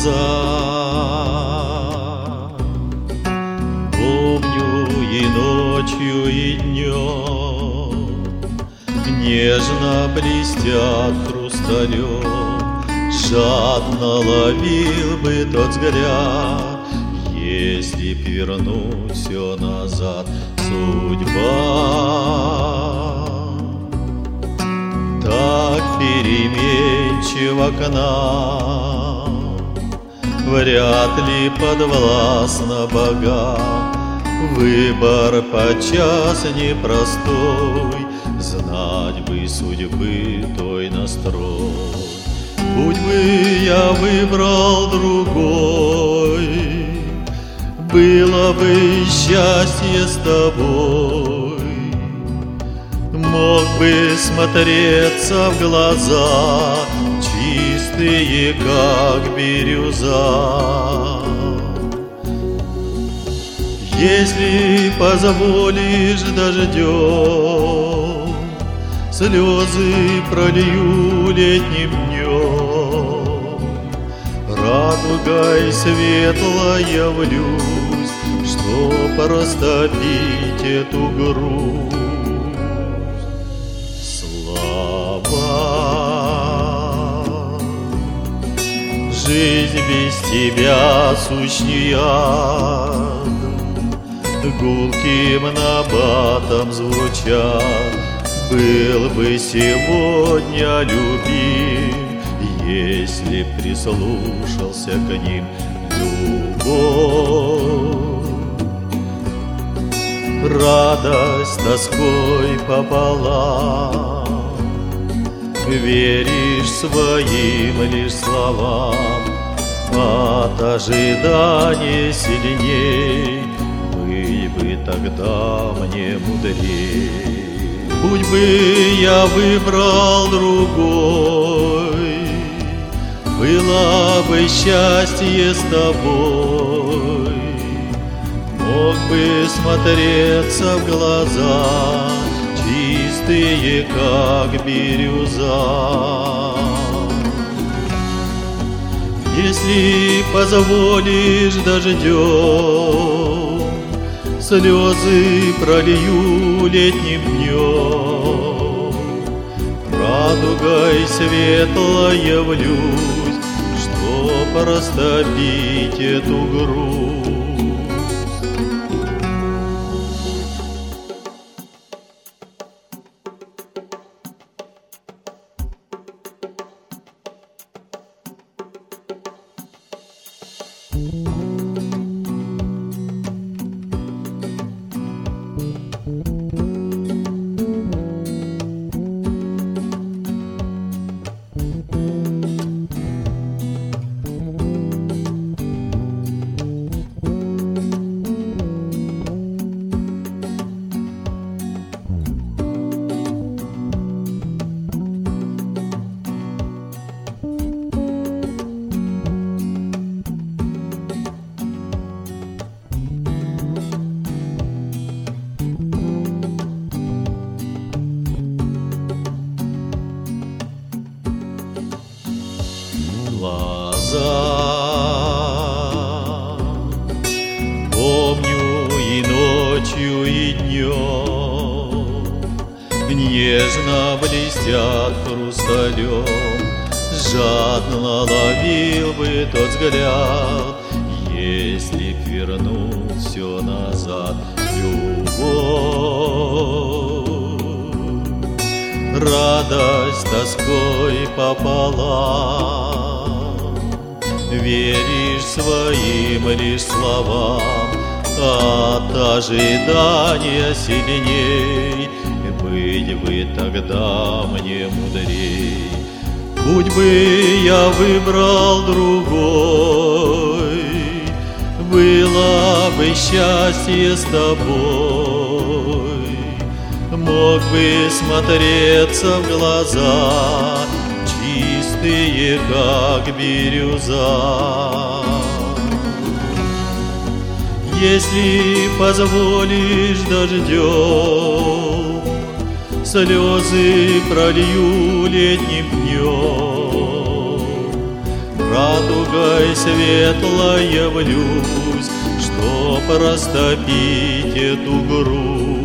глаза. Помню и ночью, и днем нежно блестят хрусталем. Жадно ловил бы тот взгляд, если б вернуть все назад. Судьба так переменчива к нам, вряд ли подвластна богам. Выбор подчас непростой, знать бы судьбы той настрой. Будь бы я выбрал другой, было бы счастье с тобой. Мог бы смотреться в глаза, чистые, как бирюза. Если позволишь дождем, слезы пролью летним днем. Радугой светлой явлюсь, чтоб растопить эту грусть. Слова, жизнь без тебя сущий ад, гулким набатом звучат. Был бы сегодня любим, если б прислушался к ним. Любовь, радость тоской пополам, веришь своим лишь словам, от ожидания сильней, быть бы тогда мне мудрей. Будь бы я выбрал другой, было бы счастье с тобой. Мог бы смотреться в глаза, чистые, как бирюза. Если позволишь дождем, слезы пролью летним днем. Радугой светлой явлюсь, чтоб растопить эту грусть. Глаза, помню и ночью, и днем нежно блестят хрусталем. Жадно ловил бы тот взгляд, если б вернуть все назад. Любовь, радость тоской пополам, веришь своим лишь словам, от ожидания сильней, быть бы тогда мне мудрей. Будь бы я выбрал другой, было бы счастье с тобой. Мог бы смотреться в глаза, чистые, как бирюза. Если позволишь дождем, слезы пролью летним днем. радугой светлой явлюсь, чтоб растопить эту грусть.